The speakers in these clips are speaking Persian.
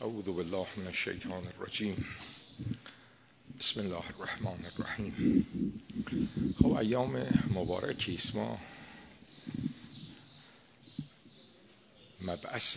اعوذ بالله من الشیطان الرجیم. بسم الله الرحمن الرحیم. خب ایام مبارکی است. ما مبعث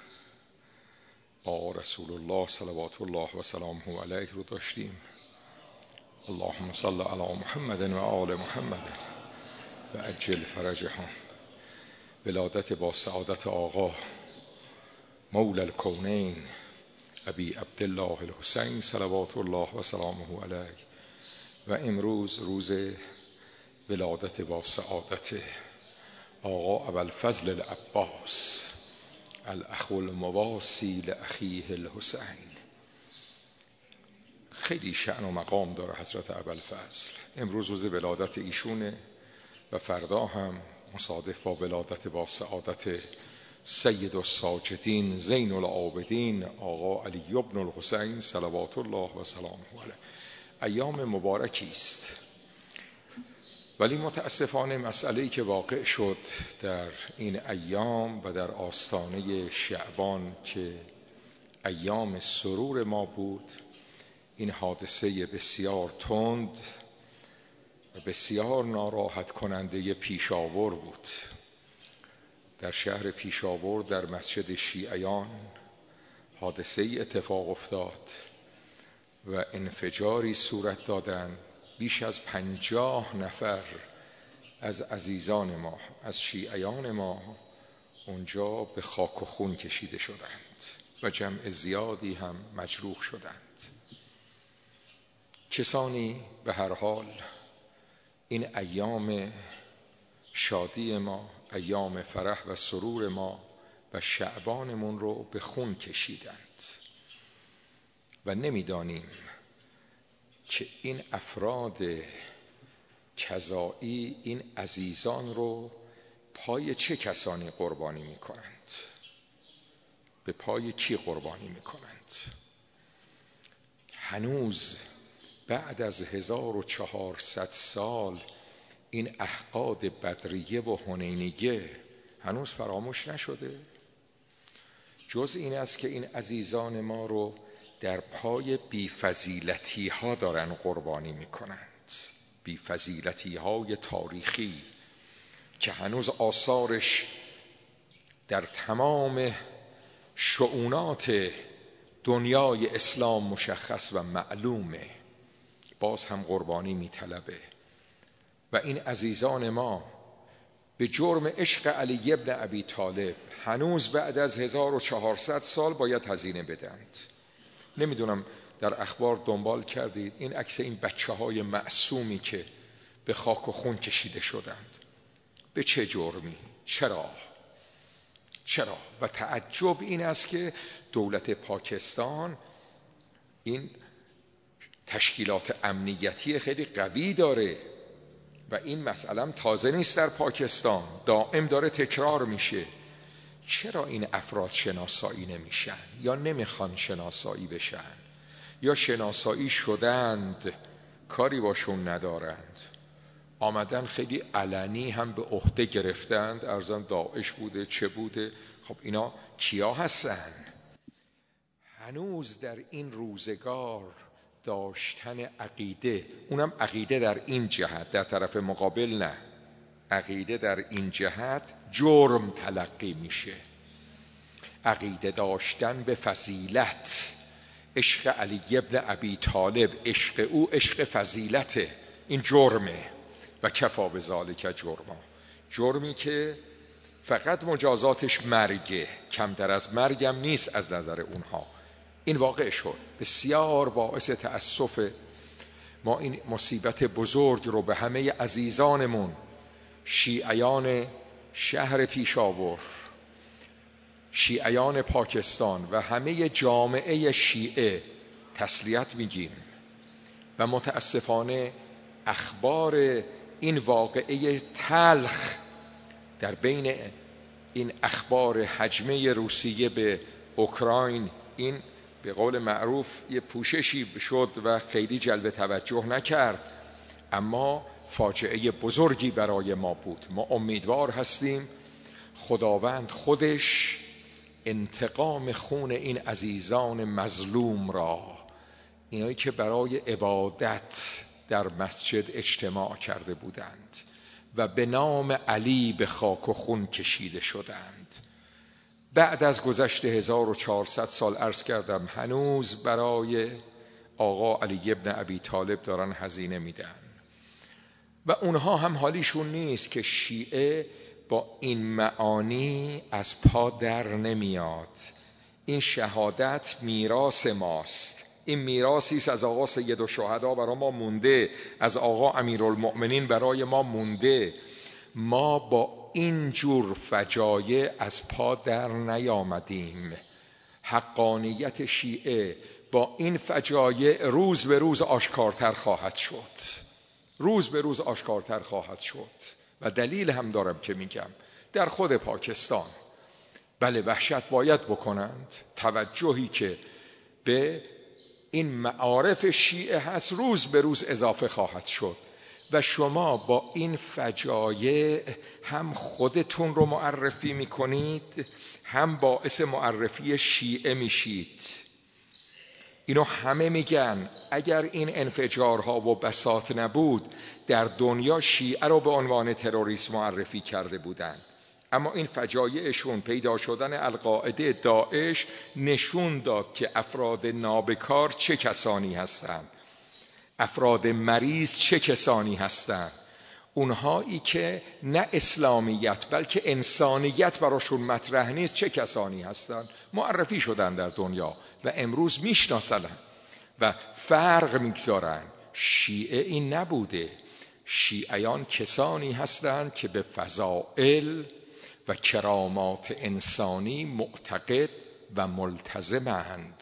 با رسول الله صلوات الله و سلامه علیه رو داشتیم. اللهم صل علی محمد و آل محمد و عجل فرجهم. ولادت با سعادت آقا مولا الکونین ابی عبدالله الحسین صلوات الله و سلامه علیه و امروز روز ولادت با سعادت آقا ابوالفضل العباس الاخ المواسی لاخیه الحسین. خیلی شأن و مقام داره حضرت ابوالفضل. امروز روز ولادت ایشونه و فردا هم مصادف با ولادت با سعادت سید الساجدین زین العابدین آقا علی بن الحسین صلوات الله و سلامه علیه. ایام مبارکی است، ولی متاسفانه مسئله‌ای که واقع شد در این ایام و در آستانه شعبان که ایام سرور ما بود، این حادثه بسیار تند و بسیار ناراحت کننده پیشاور بود. در شهر پیشاور در مسجد شیعیان حادثه اتفاق افتاد و انفجاری صورت دادن. بیش از 50 نفر از عزیزان ما، از شیعیان ما اونجا به خاک و خون کشیده شدند و جمع زیادی هم مجروح شدند. کسانی به هر حال این ایام شادی ما، ایام فرح و سرور ما و شعبانمون رو به خون کشیدند و نمیدانیم که این افراد کذایی این عزیزان رو پای چه کسانی قربانی میکنند، به پای کی قربانی میکنند. هنوز بعد از 1400 سال این احقاد بدریه و حنینیه هنوز فراموش نشده. جز این است که این عزیزان ما رو در پای بیفضیلتی ها دارن قربانی میکنند، بیفضیلتی های تاریخی که هنوز آثارش در تمام شؤونات دنیای اسلام مشخص و معلومه، باز هم قربانی میطلبه. و این عزیزان ما به جرم عشق علی ابن ابی طالب هنوز بعد از 1400 سال باید هزینه بدند. نمیدونم در اخبار دنبال کردید این عکس این بچه‌های معصومی که به خاک و خون کشیده شدند، به چه جرمی؟ چرا؟ و تعجب این است که دولت پاکستان این تشکیلات امنیتی خیلی قوی داره و این مسئله تازه نیست در پاکستان، دائم داره تکرار میشه. چرا این افراد شناسایی نمیشن یا نمیخوان شناسایی بشن یا شناسایی شدند کاری باشون ندارند، آمدن خیلی علنی هم به عهده گرفتند، ارزم داعش بوده چه بوده. خب اینا کیا هستن؟ هنوز در این روزگار داشتن عقیده، اونم عقیده در این جهت، در طرف مقابل نه، عقیده در این جهت جرم تلقی میشه. عقیده داشتن به فضیلت، عشق علی ابن ابی طالب، عشق او عشق فضیلته، این جرمه و کفا بذالک جرما. جرمی که فقط مجازاتش مرگه، کمتر از مرگم نیست از نظر اونها. این واقع شد. بسیار باعث تأسف. ما این مصیبت بزرگ رو به همه عزیزانمون، شیعیان شهر پیشاور، شیعیان پاکستان و همه جامعه شیعه تسلیت میگیم و متاسفانه اخبار این واقعه تلخ در بین این اخبار هجمه روسیه به اوکراین، این به قول معروف یه پوششی شد و خیلی جلب توجه نکرد، اما فاجعه بزرگی برای ما بود. ما امیدوار هستیم خداوند خودش انتقام خون این عزیزان مظلوم را، اینایی که برای عبادت در مسجد اجتماع کرده بودند و به نام علی به خاک و خون کشیده شدند. بعد از گذشت 1400 سال عرض کردم هنوز برای آقا علی ابن ابی طالب دارن هزینه میدن و اونها هم حالیشون نیست که شیعه با این معانی از پا در نمیاد. این شهادت میراث ماست، این میراثی است از آقا سید الشهدا برای ما مونده، از آقا امیرالمؤمنین برای ما مونده. ما با این جور فجایع از پا در نیامدیم. حقانیت شیعه با این فجایع روز به روز آشکارتر خواهد شد، روز به روز آشکارتر خواهد شد. و دلیل هم دارم که میگم در خود پاکستان بله وحشت باید بکنند. توجهی که به این معارف شیعه هست روز به روز اضافه خواهد شد و شما با این فجایع هم خودتون رو معرفی میکنید، هم باعث معرفی شیعه میشید. اینو همه میگن اگر این انفجارها و بساط نبود در دنیا شیعه رو به عنوان تروریست معرفی کرده بودند. اما این فجایعشون، پیدا شدن القاعده، داعش، نشون داد که افراد نابکار چه کسانی هستند، افراد مریض چه کسانی هستند. اونهایی که نه اسلامیت بلکه انسانیت براشون مطرح نیست چه کسانی هستند. معرفی شدن در دنیا و امروز میشناسن و فرق میگذارن. شیعه این نبوده. شیعیان کسانی هستند که به فضائل و کرامات انسانی معتقد و ملتزمند.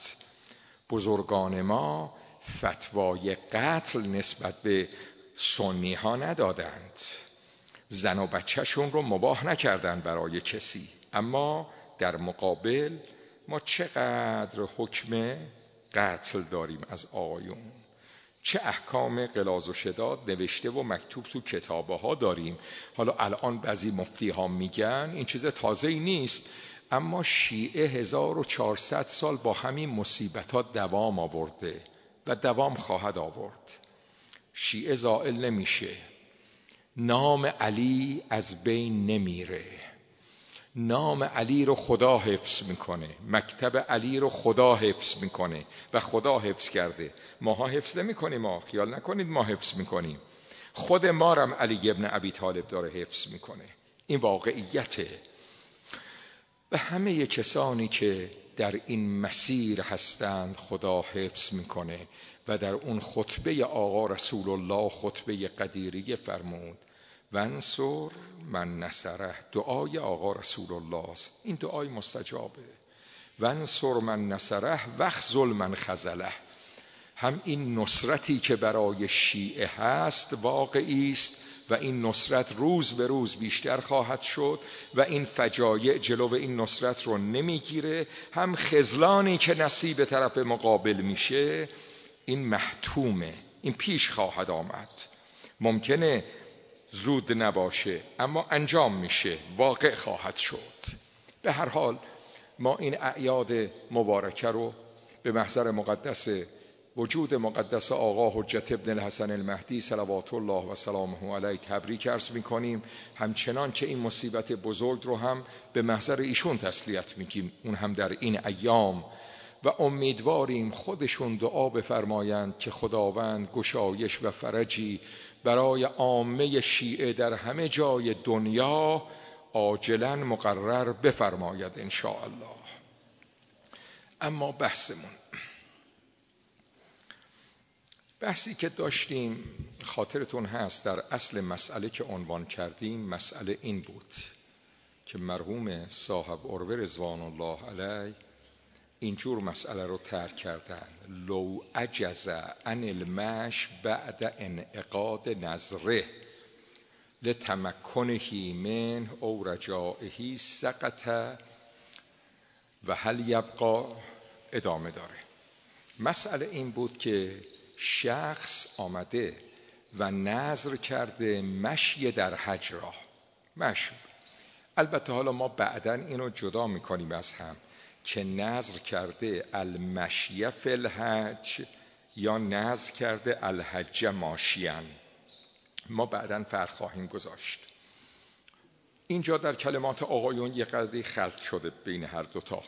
بزرگان ما فتوای قتل نسبت به سنی ها ندادند، زن و بچهشون رو مباح نکردند برای کسی. اما در مقابل ما چقدر حکم قتل داریم از آقایون، چه احکام غلاظ و شداد نوشته و مکتوب تو کتابه ها داریم. حالا الان بعضی مفتی ها میگن این چیز تازه‌ای نیست، اما شیعه 1400 سال با همین مصیبتات دوام آورده و دوام خواهد آورد. شیعه زائل نمیشه، نام علی از بین نمیره. نام علی رو خدا حفظ میکنه، مکتب علی رو خدا حفظ میکنه و خدا حفظ کرده. ماها حفظ نمیکنیم، ما خیال نکنید ما حفظ میکنیم. خود ما رم علی ابن ابی طالب داره حفظ میکنه. این واقعیته. و همه کسانی که در این مسیر هستند خدا حفظ میکنه. و در اون خطبه آقا رسول الله، خطبه قدیریه فرمود وانصر من نصره، دعای آقا رسول الله است. این دعای مستجابه. وانصر من نصره واخذل من خذله. هم این نصرتی که برای شیعه هست واقعی است و این نصرت روز به روز بیشتر خواهد شد و این فجایع جلو این نصرت رو نمیگیره. هم خذلانی که نصیب طرف مقابل میشه این محتومه، این پیش خواهد آمد. ممکنه زود نباشه اما انجام میشه، واقع خواهد شد. به هر حال ما این اعیاد مبارکه رو به محضر مقدس وجود مقدس آقا حجت ابن الحسن المهدی صلوات الله و سلامه علیه تبریک عرض میکنیم. همچنان که این مصیبت بزرگ رو هم به محضر ایشون تسلیت میگیم، اون هم در این ایام، و امیدواریم خودشون دعا بفرمایند که خداوند گشایش و فرجی برای عامه شیعه در همه جای دنیا عاجلاً مقرر بفرماید ان شاء الله. اما بحثی که داشتیم خاطرتون هست، در اصل مسئله که عنوان کردیم مسئله این بود که مرحوم صاحب عروه رضوان الله علیه اینجور مسئله رو طرح کردن: لو عجز عن المشی بعد انعقاد نظره لتمکنه منه او رجائه سقط و هل یبقى. ادامه داره. مسئله این بود که شخص آمده و نذر کرده مشی در حج را. مشی البته حالا ما بعداً اینو جدا میکنیم از هم. که نذر کرده المشی فی الحج یا نذر کرده الحج ماشیان. ما بعداً فرق خواهیم گذاشت. اینجا در کلمات آقایون یه قضیه خلط شده بین هر دوتا.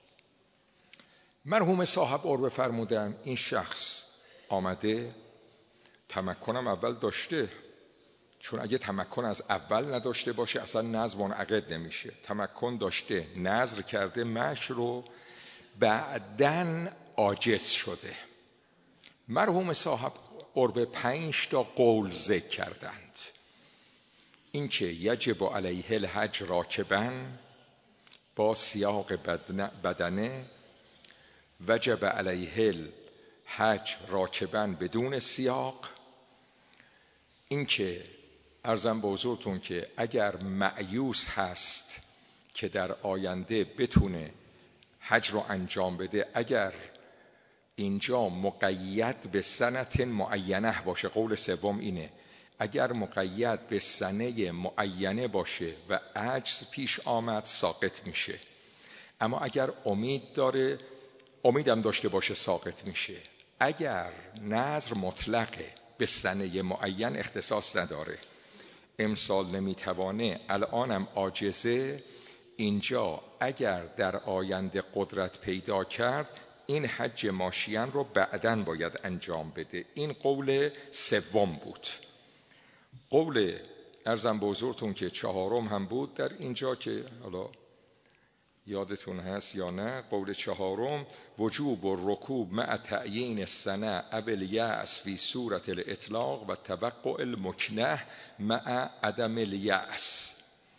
مرحوم صاحب عربه فرمودن این شخص آمده، تمکنم اول داشته، چون اگه تمکن از اول نداشته باشه اصلا نذر منعقد نمیشه. تمکن داشته، نذر کرده مشی رو، بعدن عاجز شده. مرحوم صاحب عربه 5 تا قول ذکر کردند. اینکه یجب علیه الحج راکبا با سیاق بدنه، وجب علیه الحج راکبا بدون سیاق. اینکه عرضم به حضورتون که اگر مأیوس هست که در آینده بتونه حج رو انجام بده، اگر اینجا مقید به سنت معینه باشه، قول سوم اینه، اگر مقید به سنه معینه باشه و عجز پیش آمد ساقط میشه. اما اگر امید داره، امیدم داشته باشه ساقط میشه. اگر نذر مطلقه به سنه معین اختصاص نداره، امسال نمیتوانه، الانم عاجزه، اینجا اگر در آینده قدرت پیدا کرد این حج ماشیان رو بعداً باید انجام بده. این قول سوم بود. قول عرضم به حضورتون که 4م هم بود در اینجا که حالا یادتون هست یا نه. قول 4 وجوب الرکوب مع تعیین السنه اول یأس فی صورت الاطلاق و توقع المکنه مع عدم الیأس.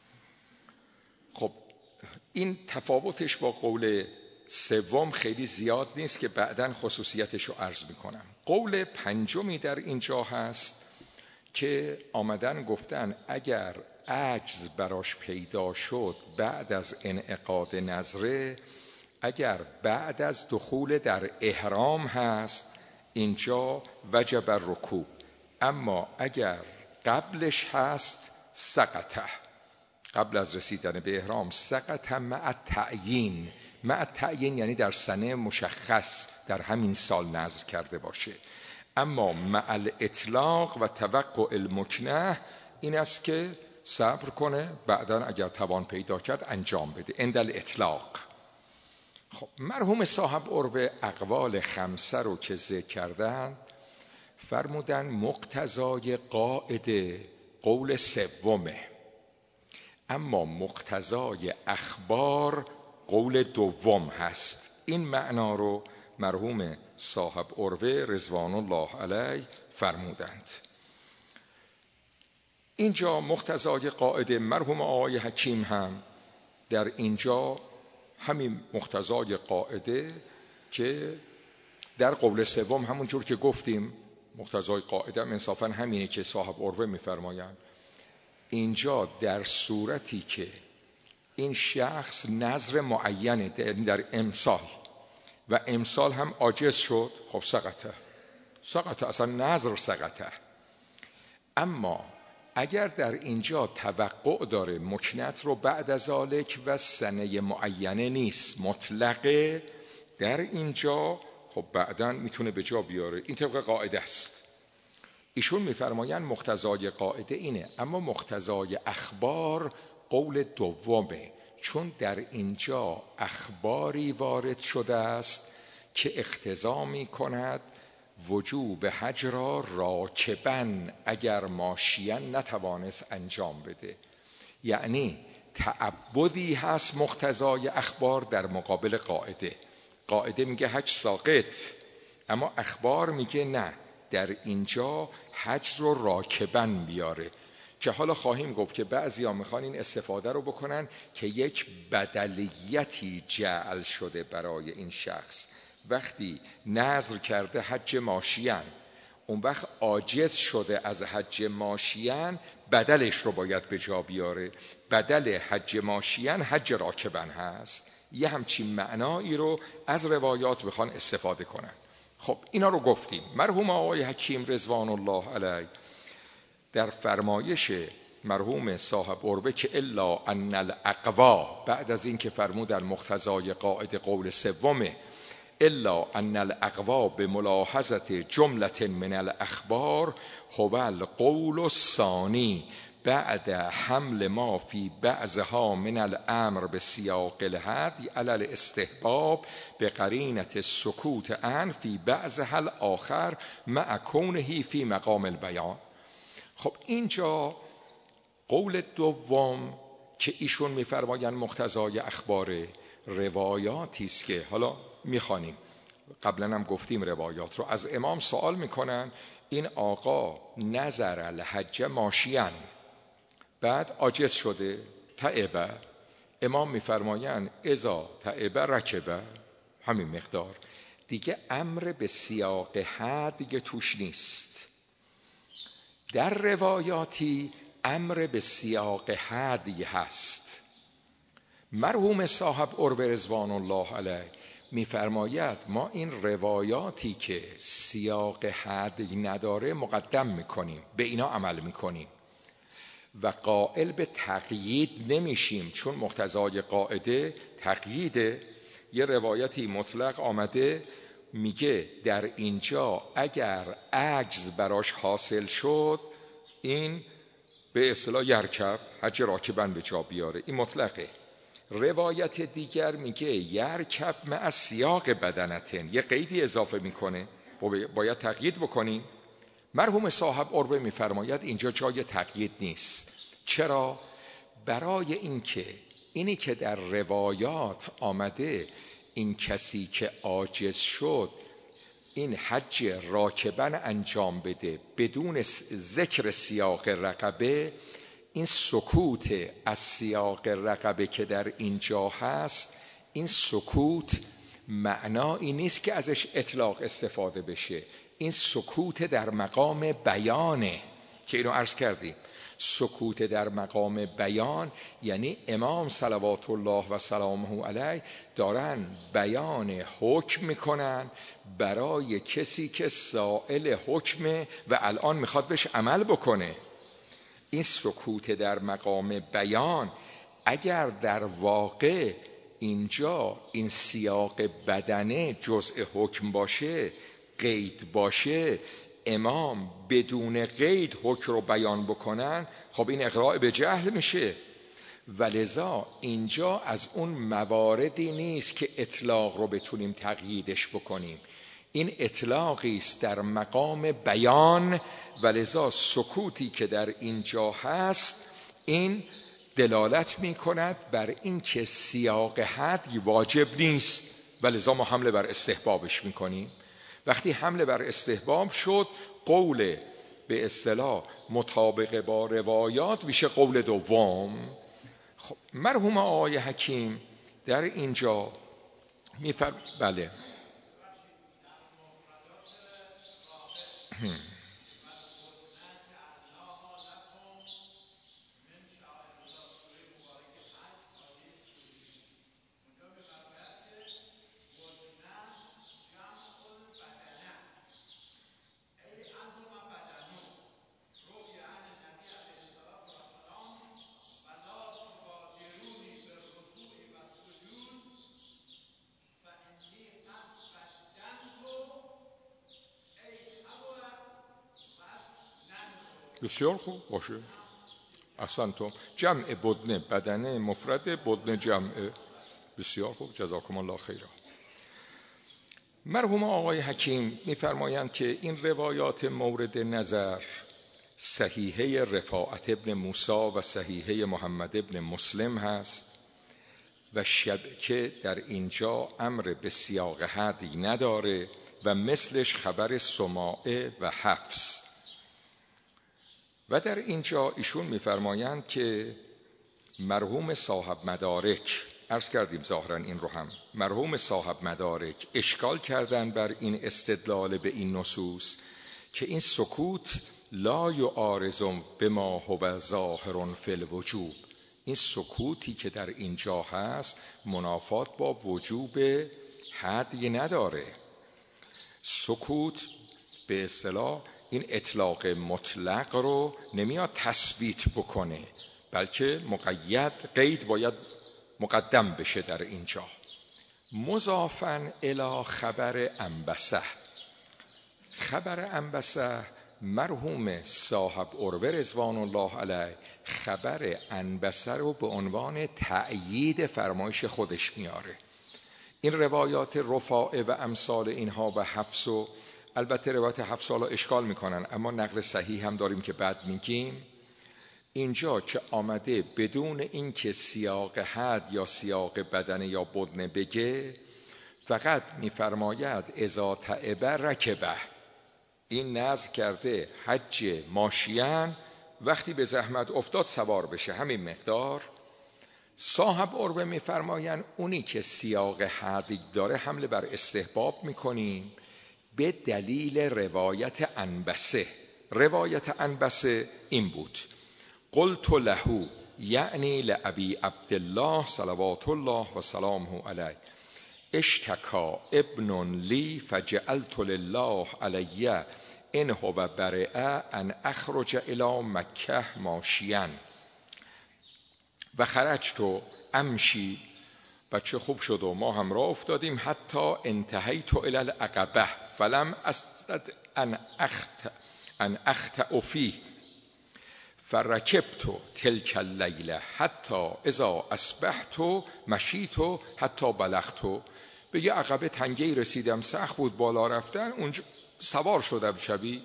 خب این تفاوتش با قول سوم خیلی زیاد نیست که بعداً خصوصیتش رو عرض میکنم. قول 5 در اینجا هست که آمدن گفتن اگر عجز براش پیدا شد بعد از انعقاد نذره، اگر بعد از دخول در احرام هست اینجا وجب الرکوب، اما اگر قبلش هست سقطه، قبل از رسیدن به احرام سقطه مع تعیین. مع تعیین یعنی در سنه مشخص در همین سال نذر کرده باشه. اما مع الاطلاق و توقع المکنه این است که صبر کنه، بعداً اگر توان پیدا کرد انجام بده. عند الاطلاق. خب مرحوم صاحب عربه اقوال 5 رو که ذکر کردن فرمودن مقتضای قاعده قول سومه، اما مقتضای اخبار قول 2 هست. این معنا رو مرحوم صاحب عروه رضوان الله علیه فرمودند. اینجا مقتضای قاعده مرحوم آقای حکیم هم در اینجا همین مقتضای قاعده که در قول 3 همون جور که گفتیم، مقتضای قاعده انصافا همینه که صاحب عروه میفرمایند. اینجا در صورتی که این شخص نذر معینه در امسال و امسال هم عاجز شد، خب سقطه اصلا نذر سقطه. اما اگر در اینجا توقع داره مکنت رو بعد از ذالک و سنه معینه نیست مطلقه، در اینجا خب بعداً میتونه به جا بیاره. این طبق قاعده است. ایشون میفرمایند مقتضای قاعده اینه، اما مقتضای اخبار قول 2، چون در اینجا اخباری وارد شده است که اقتضا می کند وجوب حج را راکباً اگر ماشیاً نتوانست انجام بده. یعنی تعبدی هست مقتضای اخبار در مقابل قاعده. قاعده میگه حج ساقط، اما اخبار میگه نه، در اینجا حج رو راکباً بیاره. که حالا خواهیم گفت که بعضیا میخوان این استفاده رو بکنن که یک بدلیتی جعل شده برای این شخص. وقتی نذر کرده حج ماشیان، اون وقت عاجز شده از حج ماشیان، بدلش رو باید به جا بیاره. بدل حج ماشیان حج راکبن هست. یه همچین معنایی رو از روایات بخوان استفاده کنن. خب اینا رو گفتیم. مرحوم آقای حکیم رضوان الله علیه در فرمایش مرحوم صاحب عربه که الا ان الاقوا، بعد از این که فرمود المقتضای قاعده قول سومه الا ان الاقوا به ملاحظه جمله من الاخبار هو القول الثانی بعد حمل ما فی بعضها من الامر به سیاق الحد علی الاستحباب به قرینه السکوت عن فی بعضها الاخر مع کونه فی مقام البیان. خب اینجا قول دوم که ایشون میفرمایند مقتضای اخبار روایاتی است که حالا میخوانیم، قبلا هم گفتیم روایات رو، از امام سوال میکنن این آقا نظر الحج ماشیان، بعد عاجز شده تعبه، امام میفرمایند اذا تعبه رکبه، همین مقدار دیگه، امر به سیاق حد دیگه توش نیست. در روایاتی امر به سیاق حدی هست. مرحوم صاحب عروه رضوان الله علیه میفرماید ما این روایاتی که سیاق حدی نداره مقدم میکنیم، به اینا عمل میکنیم و قائل به تقیید نمیشیم، چون مقتضای قاعده تقییده. یه روایتی مطلق آمده میگه در اینجا اگر عجز براش حاصل شد این به اصطلاح یرکب حج راکبن به جا بیاره، این مطلقه. روایت دیگر میگه یرکب مع سیاق بدنتن، یه قیدی اضافه میکنه، باید تقیید بکنیم. مرحوم صاحب عروه میفرماید اینجا جای تقیید نیست. چرا؟ برای اینکه اینی که در روایات آمده این کسی که عاجز شد این حج راکبن انجام بده بدون ذکر سیاق رقبه، این سکوت از سیاق رقبه که در اینجا هست، این سکوت معنایی نیست که ازش اطلاق استفاده بشه، این سکوت در مقام بیانه که اینو عرض کردیم. سکوت در مقام بیان یعنی امام صلوات الله و سلامه علیه دارن بیان حکم میکنن برای کسی که سائل حکمه و الان میخواد بهش عمل بکنه. این سکوت در مقام بیان اگر در واقع اینجا این سیاق بدنه جزء حکم باشه، قید باشه، امام بدون قید حکم رو بیان بکنن، خب این اقراء به جهل میشه. ولذا اینجا از اون مواردی نیست که اطلاق رو بتونیم تقییدش بکنیم، این اطلاقی است در مقام بیان. ولذا سکوتی که در اینجا هست این دلالت میکند بر این که سیاق حدی واجب نیست، ولذا ما حمله بر استحبابش میکنیم. وقتی حمله بر استحباب شد قول به اصطلاح مطابق با روایات میشه قول دوم. خب مرحوم آقای حکیم در اینجا بله بسیار خوب باشه. احسنتم، جمع بدن بدنه مفرد، بدن جمعه، بسیار خوب، جزاکم الله خیرا. مرحوم آقای حکیم میفرمایند که این روایات مورد نظر صحیحه رفاعت ابن موسی و صحیحه محمد ابن مسلم هست و که در اینجا امر به سیاق حدی نداره و مثلش خبر سماعه و حفص. و در اینجا ایشون میفرمایند که مرحوم صاحب مدارک، عرض کردیم ظاهرا این رو هم، مرحوم صاحب مدارک اشکال کردن بر این استدلال به این نصوص که این سکوت لا یعارض بما هو ظاهر فی الوجوب، این سکوتی که در اینجا هست منافات با وجوب حدی نداره. سکوت به اصطلاح این اطلاق مطلق رو نمیاد تثبیت بکنه، بلکه قید باید مقدم بشه در اینجا. مضافاً الی خبر انبسه. خبر انبسه مرحوم صاحب عروه رضوان الله علیه خبر انبسه رو به عنوان تأیید فرمایش خودش میاره. این روایات رفاعه و امثال اینها و حفص و البته روایت حفص رو اشکال میکنن، اما نقل صحیح هم داریم که بعد میگیم. اینجا که آمده بدون اینکه سیاق حد یا سیاق بدنه یا بدنه بگه، فقط میفرماید اذا تعب رکبه. این نذر کرده حج ماشیان، وقتی به زحمت افتاد سوار بشه، همین مقدار. صاحب عروه میفرمایند اونی که سیاق حد داره حمله بر استحباب میکنیم به دلیل روایت انبسه. روایت انبسه این بود: قلت له، یعنی لابی عبدالله صلوات الله و سلامه علیه، اشتکا ابن لی فجعلت لله علی ان هو برئ ان اخرج الی مکه ماشیا و خرجت امشی. بچه خوب شد و ما هم راه افتادیم حتی انتهیت الی العقبه فلم استطع ان اخطئ فیه فرکبت تلک اللیله حتی اذا اصبحت مشیت حتی بلغت. به یه عقبه تنگه‌ای رسیدم، سخت بود بالا رفتن، اونجا سوار شدم شبی.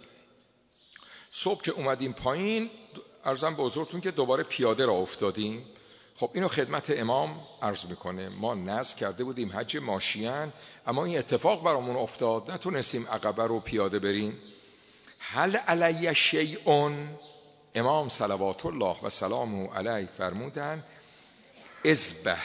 صبح که اومدیم پایین، عرضم به حضورتون که دوباره پیاده را افتادیم. خب اینو خدمت امام عرض میکنه، ما نذر کرده بودیم حج ماشیان، اما این اتفاق برامون افتاد، نتونستیم عقبه رو پیاده بریم. هل علی شیء؟ امام صلوات الله و سلامه علیه فرمودن اذبح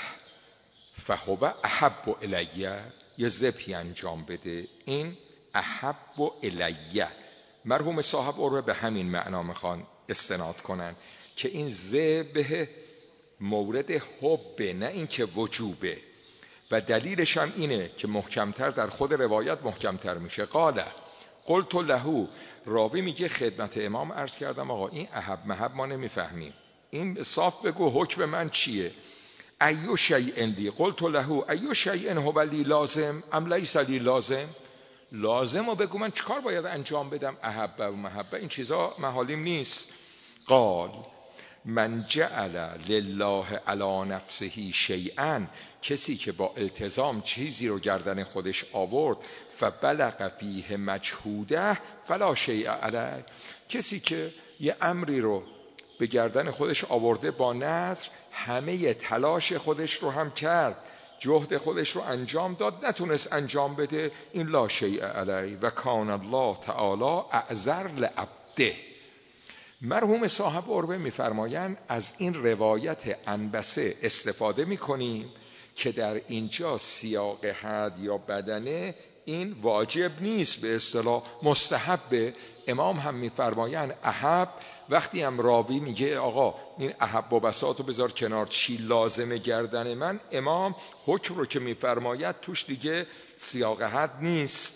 فهو احب الیه، یه ذبحی انجام بده، این احب الیه. مرحوم صاحب عروه به همین معنا میخوان استناد کنن که این ذبح مورد حب، نه این که وجوبه. و دلیلش هم اینه که محکمتر در خود روایت محکمتر میشه. قلت له، راوی میگه خدمت امام عرض کردم آقا این احب محب ما نمیفهمیم، این صاف بگو حکم من چیه. ایو شیء لی، قلت له ایو شیء هو لی لازم ام لیس لی لازم. لازم رو بگو من چیکار باید انجام بدم، احب و محبه این چیزا محالیم نیست. قال من جعل لله علی نفسه شیئا، کسی که با التزام چیزی رو گردن خودش آورد، فبلغ فیه مجهوده فلا شیء علیه، کسی که یه امری رو به گردن خودش آورده با نذر، همه تلاش خودش رو هم کرد، جهد خودش رو انجام داد، نتونست انجام بده، این لا شیء علیه و کان الله تعالی اعذر لعبده. مرحوم صاحب عروه میفرمایند از این روایت انبسه استفاده میکنیم که در اینجا سیاق حد یا بدنه این واجب نیست، به اصطلاح مستحبه. امام هم میفرمایند احب، وقتی هم راوی میگه آقا این احب و بساطو بذار کنار، چی لازمه گردن من، امام حکم رو که میفرماید توش دیگه سیاق حد نیست.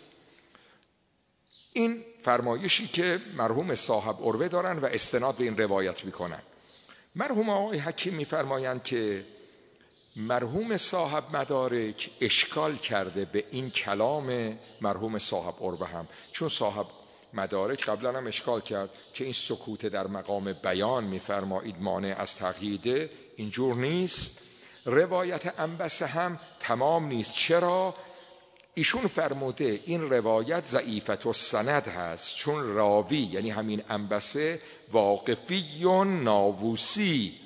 این فرمایشی که مرحوم صاحب عروه دارن و استناد به این روایت میکنن. مرحوم آقای حکیم میفرمایند که مرحوم صاحب مدارک اشکال کرده به این کلام مرحوم صاحب عروه هم، چون صاحب مدارک قبلا هم اشکال کرد که این سکوت در مقام بیان میفرمایید مانع از تقییده، اینجور نیست. روایت انبسه هم تمام نیست. چرا؟ ایشون فرموده این روایت ضعیفت السند هست، چون راوی یعنی همین انبسه واقفی و ناووسی.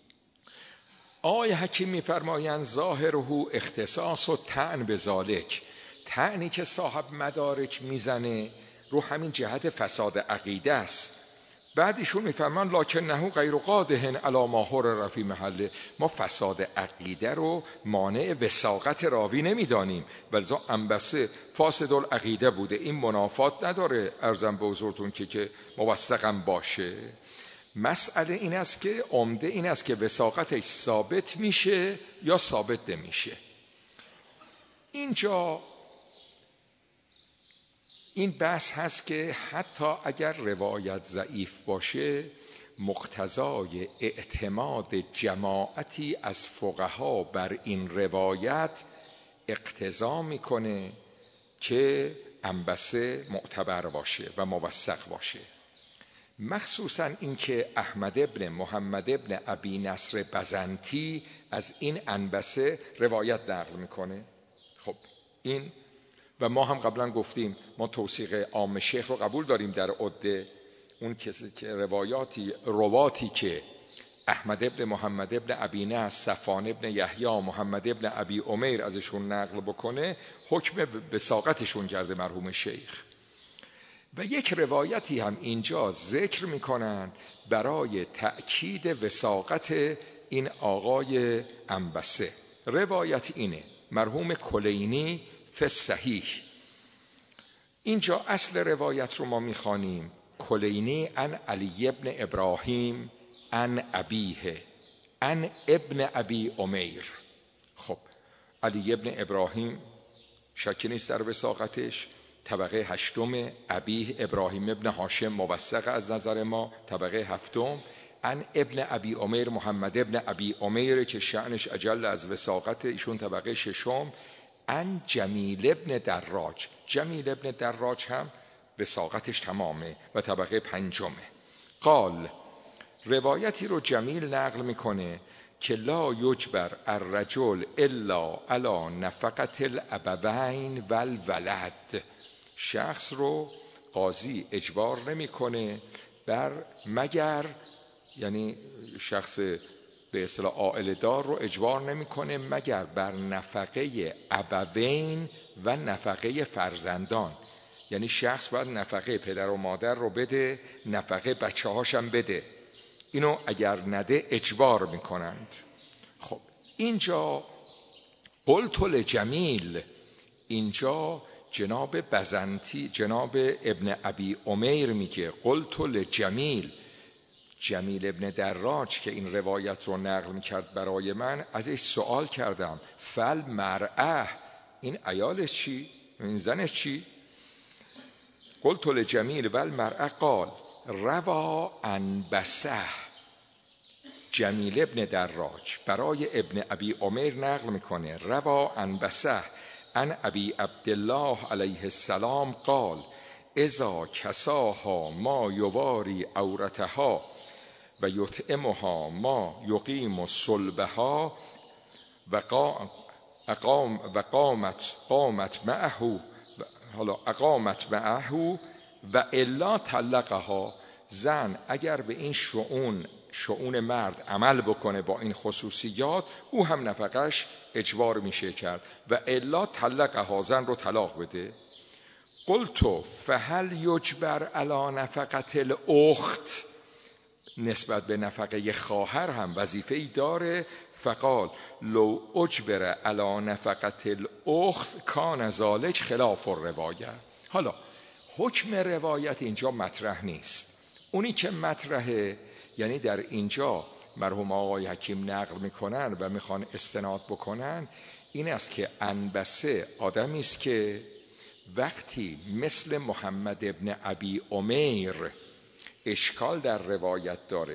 آقای حکیم میفرمایند ظاهره اختصاص و طعن به ذالک، طعنی که صاحب مدارک میزنه رو همین جهت فساد عقیده است. بعد ایشون میفرمان لکنه غیر قادح علی ما حرر فی محله، ما فساد عقیده رو مانع وثاقت راوی نمیدانیم، ولذا انبسه فاسد العقیده بوده، این منافات نداره عرضم به حضورتون که موثقم باشه. مسئله این است که عمده این است که وثاقتش ثابت میشه یا ثابت نمیشه. اینجا این بحث هست که حتی اگر روایت ضعیف باشه مقتضای اعتماد جماعتی از فقها بر این روایت اقتضا میکنه که انبسه معتبر باشه و موثق باشه. مخصوصا اینکه احمد ابن محمد ابن ابی نصر بزنتی از این انبسه روایت نقل میکنه. خب این و ما هم قبلا گفتیم ما توثیق عام شیخ رو قبول داریم در عده اون کسی که رواتی که احمد ابن محمد ابن ابی نصر، صفوان ابن یحیی، محمد ابن ابی عمیر ازشون نقل بکنه حکم وثاقتشون کرده مرحوم شیخ. و یک روایتی هم اینجا ذکر میکنن برای تأکید وثاقت این آقای انبسه. روایت اینه مرحوم کلینی فی الصحیح. اینجا اصل روایت رو ما میخوانیم کلینی عن علی ابن ابراهیم عن ابیه عن ابن ابی عمیر. خب علی ابن ابراهیم شکی نیست در وثاقتش، طبقه هشتم. ابیه ابراهیم ابن هاشم موثق از نظر ما، طبقه هفتم. عن ابن ابی عمیر محمد ابن ابی عمیر که شأنش اجل از وثاقت، ایشون طبقه ششم. عن جمیل ابن دراج، جمیل ابن دراج هم وثاقتش تمامه و طبقه پنجمه. قال روایتی رو جمیل نقل میکنه که لا یجبر الرجل الا علی نفقة الابوین والولد. شخص رو قاضی اجبار نمیکنه بر مگر، یعنی شخص به اصطلاح عائله دار رو اجبار نمیکنه مگر بر نفقه ابوین و نفقه فرزندان. یعنی شخص باید نفقه پدر و مادر رو بده، نفقه بچه هاشم بده. اینو اگر نده اجبار میکنند. خب اینجا قلت لجمیل، اینجا جناب بزنتی جناب ابن ابی عمیر میگه قلت لجمیل، جمیل ابن دراج که این روایت رو نقل میکرد برای من ازش سوال کردم فل مرأه، این عیالش چی؟ این زنش چی؟ قلت لجمیل والمرأه قال روا انبسه. جمیل ابن دراج برای ابن ابی عمیر نقل میکنه روا انبسه عن ابی عبدالله علیه السلام قال اذا کساها ما یواری عورتها و یطعمها ما یقیم صلبها و قامت معه و الا طلقها. زن اگر به این شؤون مرد عمل بکنه با این خصوصیات او هم نفقش اجبار میشه کرد و الا طلقها، زن رو طلاق بده. قلت فهل یجبر علی نفقة الاخت، نسبت به نفقه خواهر هم وظیفه‌ای داره. فقال لو اجبر علی نفقة الاخت کان ذلک خلاف الروایه. حالا حکم روایت اینجا مطرح نیست، اونی که مطرحه یعنی در اینجا مرحوم آقای حکیم نقل میکنن و میخوان استناد بکنن این است که انبسه آدمی است که وقتی مثل محمد ابن ابی عمیر اشکال در روایت داره،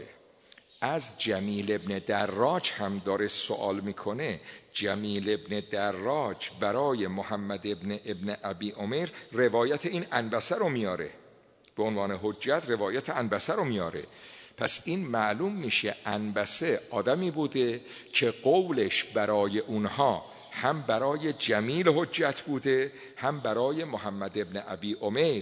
از جمیل ابن دراج هم داره سوال میکنه، جمیل ابن دراج برای محمد ابن ابی عمیر روایت این انبسه رو میاره به عنوان حجت، روایت انبسه رو میاره. پس این معلوم میشه انبسه آدمی بوده که قولش برای اونها هم برای جمیل حجت بوده هم برای محمد ابن ابی عمیر.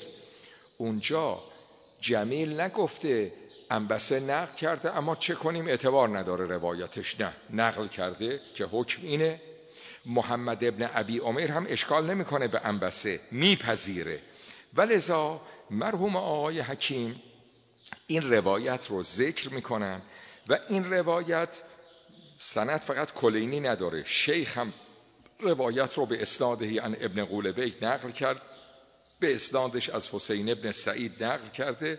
اونجا جمیل نگفته انبسه نقل کرده اما چه کنیم اعتبار نداره روایتش، نه، نقل کرده که حکم اینه. محمد ابن ابی عمیر هم اشکال نمیکنه به انبسه، میپذیره. ولذا مرحوم آقای حکیم این روایت رو ذکر میکنن و این روایت سند فقط کلینی نداره، شیخ هم روایت رو به اسنادهی عن ابن قولبیک نقل کرد، به اسنادش از حسین ابن سعید نقل کرده،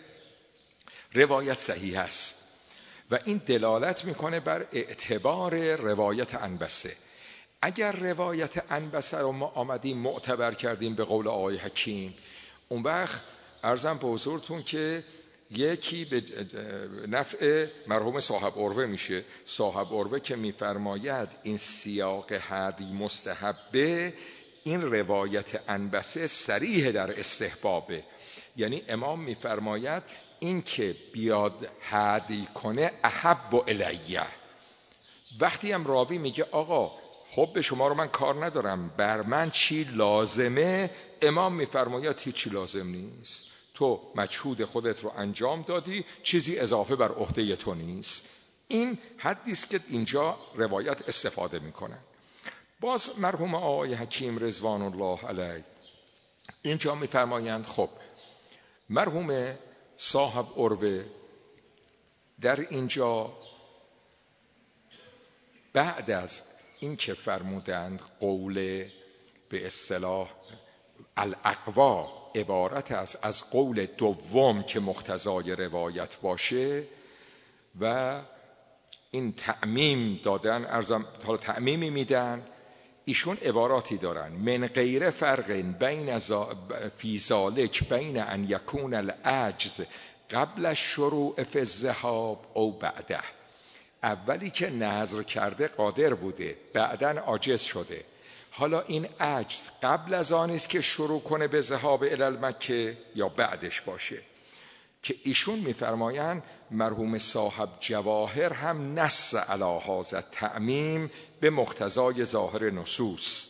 روایت صحیح است و این دلالت میکنه بر اعتبار روایت انبسه. اگر روایت انبسه رو ما آمدیم معتبر کردیم به قول آقای حکیم، اون وقت عرضم به حضورتون که یکی به نفع مرحوم صاحب عروه میشه. صاحب عروه که میفرماید این سیاق هدی مستحبه، این روایت انبسه صریح در استحبابه. یعنی امام میفرماید این که بیاد هدی کنه احب الیه. وقتی هم راوی میگه آقا حب شما رو من کار ندارم، بر من چی لازمه، امام میفرماید هیچی لازم نیست، تو مجهود خودت رو انجام دادی، چیزی اضافه بر عهده تو نیست. این حدیث که اینجا روایت استفاده میکنن. باز مرحوم آقای حکیم رضوان الله علیه اینجا میفرمایند خب مرحوم صاحب عروه در اینجا بعد از این که فرمودند قول به اصطلاح الاقوا عبارت است از قول دوم که مقتضای روایت باشه و این تعمیم دادن، حالا تعمیمی میدن، ایشون عباراتی دارن من غیر فرق بین فی ذالک بین ان یکون العجز قبل الشروع فی الذهاب او بعده. اولی که نظر کرده قادر بوده، بعداً عاجز شده، حالا این عجز قبل از آن است که شروع کنه به ذهاب الی المکه یا بعدش باشه. که ایشون میفرمایند مرحوم صاحب جواهر هم نص علی هذا تعمیم به مقتضای ظاهر نصوص.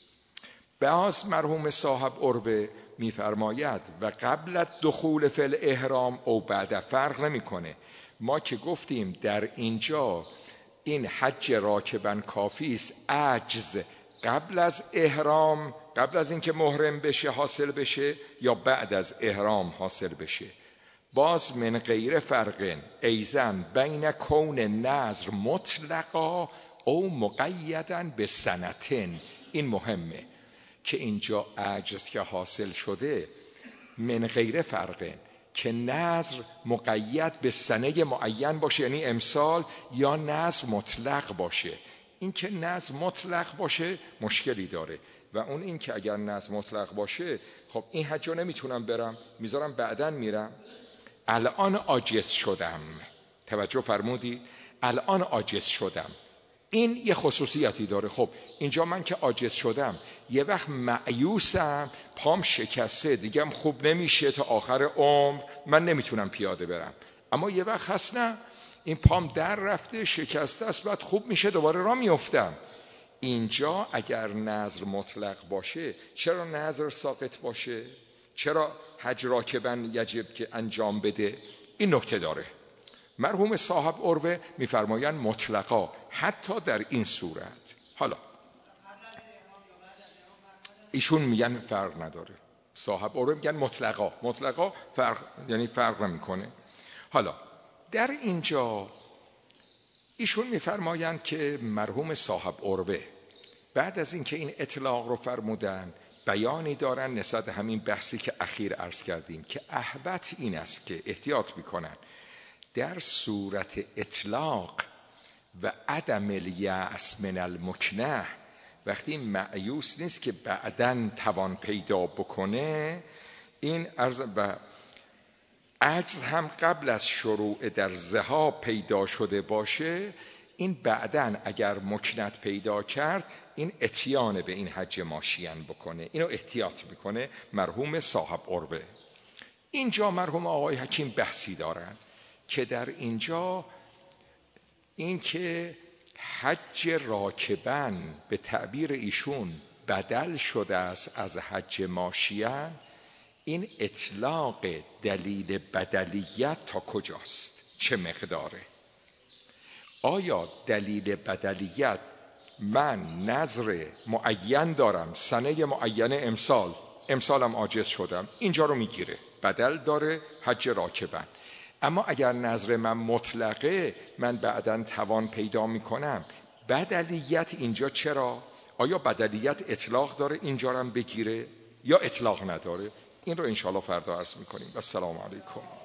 باز مرحوم صاحب عروه میفرماید و قبل دخول فی الاحرام او بعد فرق نمیکنه. ما که گفتیم در اینجا این حج راکبن کافی است، عجز قبل از احرام، قبل از اینکه محرم بشه حاصل بشه یا بعد از احرام حاصل بشه. باز من غیر فرق ایزن بین کون نظر مطلقا او مقیدن به سنتن. این مهمه که اینجا عجز که حاصل شده من غیر فرق که نظر مقید به سنه معین باشه یعنی امسال، یا نظر مطلق باشه. این که نظر مطلق باشه مشکلی داره و اون این که اگر نظر مطلق باشه خب این حج رو نمیتونم برم، میذارم بعداً میرم. الان عاجز شدم، توجه فرمودی؟ الان عاجز شدم، این یه خصوصیتی داره. خب اینجا من که عاجز شدم، یه وقت مایوسم، پام شکسته، دیگه خوب نمیشه تا آخر عمر، من نمیتونم پیاده برم. اما یه وقت هست نه، این پام در رفته شکسته است، بعد خوب میشه دوباره راه میافتم. اینجا اگر نظر مطلق باشه، چرا نظر ساقط باشه؟ چرا حج راکبن یجب که انجام بده؟ این نکته داره. مرحوم صاحب عروه میفرمایند مطلقا حتی در این صورت. حالا ایشون میگن فرق نداره، صاحب عروه میگن مطلقا فرق، یعنی فرق نمیکنه. حالا در اینجا ایشون میفرمایند که مرحوم صاحب عروه بعد از اینکه این اطلاق رو فرمودن، بیانی دارن نسبت همین بحثی که اخیر عرض کردیم که احوط این است که احتیاط میکنن در صورت اطلاق و عدم الیأس من المکنه، وقتی مایوس نیست که بعداً توان پیدا بکنه، این عرض و عجز هم قبل از شروع در ذهاب پیدا شده باشه، این بعداً اگر مکنت پیدا کرد این اتیان به این حج ماشیان بکنه. اینو احتیاط میکنه مرحوم صاحب عروه. اینجا مرحوم آقای حکیم بحثی دارن که در اینجا این که حج راکبن به تعبیر ایشون بدل شده است از حج ماشیان، این اطلاق دلیل بدلیت تا کجاست؟ چه مقداره؟ آیا دلیل بدلیت من نظر معین دارم، سنه معین امسالم عاجز شدم، اینجا رو میگیره، بدل داره حج راکبن. اما اگر نظر من مطلقه، من بعداً توان پیدا میکنم، بدلیت اینجا چرا؟ آیا بدلیت اطلاق داره اینجا رو هم بگیره یا اطلاق نداره؟ این رو انشاءالله فردا عرض میکنیم. السلام علیکم.